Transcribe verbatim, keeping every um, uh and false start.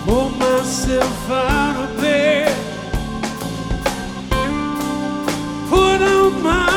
pull myself out of bed, put on my